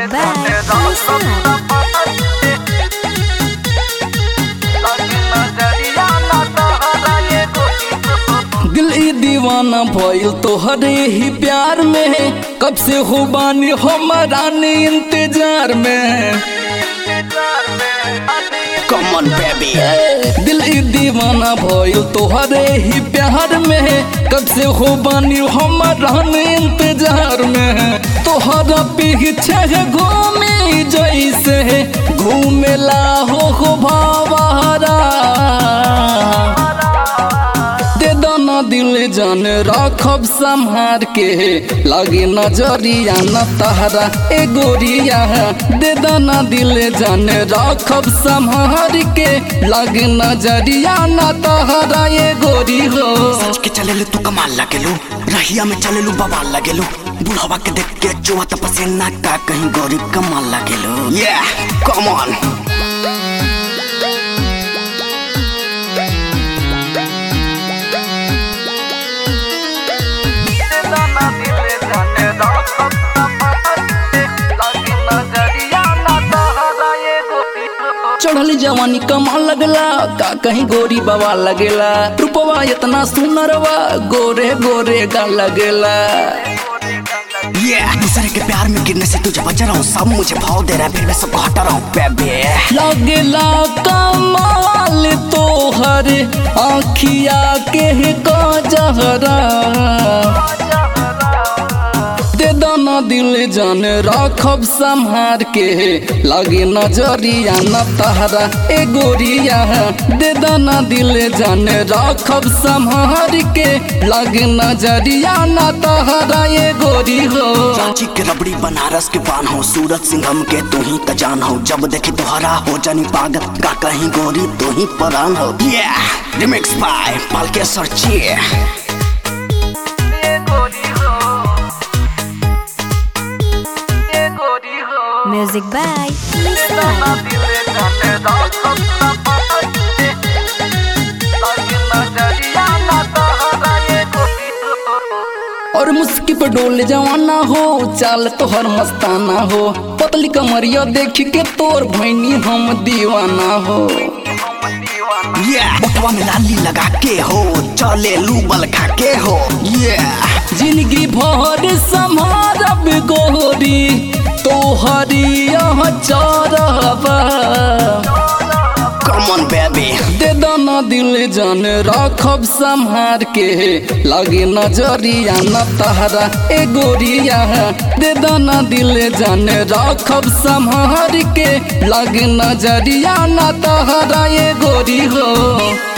by Lisa. दिल ई दीवाना भइल तोहरे ही प्यार में, कब से हो बानी हमारा ने इंतजार में। Come on baby, दिल ई दीवाना भइल तोहरे ही प्यार में, कब से हो बानी हमारा ने इंतजार में। तोहरा पीछे घूमे जैसे घूमेला हो भावारा, दिल जान राखब संहार के, लागे नजरिया न तहरा ए गोरिया। दे दाना दिल जान राखब संहार के, लागे नजरिया न तहरा ए गोरी हो। सच के चले तू कमाल लगेलू, रहिया में चलेलू बवाल लगेलू, बुढ़ावा के देख के जुआ पसीना का कहीं गोरी कमाल लगेलू। Yeah, come on। चढ़ली जवानी कमाल लगला, का कहीं गोरी बाबा लगेला। रूपवा इतना सुनरवा, गोरे गोरे गा लगेला। दूसरे के प्यार में गिरने से तुझे बचा रहा हूँ, सब मुझे भाव दे रहा है, फिर मैं सबको हटा रहा हूँ बेबी। लगेला कमाल तोहर आँखिया के गजहरा, दे दाना दिल जान राखब संहार के, लागे नजरिया न तहरा ए गोरिया। दे दाना दिल जान राखब संहार के, लागे नजरिया न तहरा ए गोरी हो। चाची के रबड़ी बनारस के पान हो, सूरज सिंघम के तू ही त जान हो, जब देखी तोहरा हो जानी पागल, का कहीं गोरी तू ही परान हो। रिमिक्स बाय पालके सरची। Music by Lisa. और मुस्की पे डोल जवाना हो, चाल तोहर मस्ताना हो, पतली कमरिया देख के तोर भैनी हम दीवाना हो। बटवा में लाली लगा के हो, चले लूबल खा के हो। जिंदगी भर संभारब गोरी, तोहरी यहाँ चरबा। Come on baby। दे दाना दिल जान राखब संहार के, लागे नजरिया न तहरा ए गोरिया। दे दाना दिल जान राखब संहार के, लागे नजरिया न तहरा ए गोरी हो।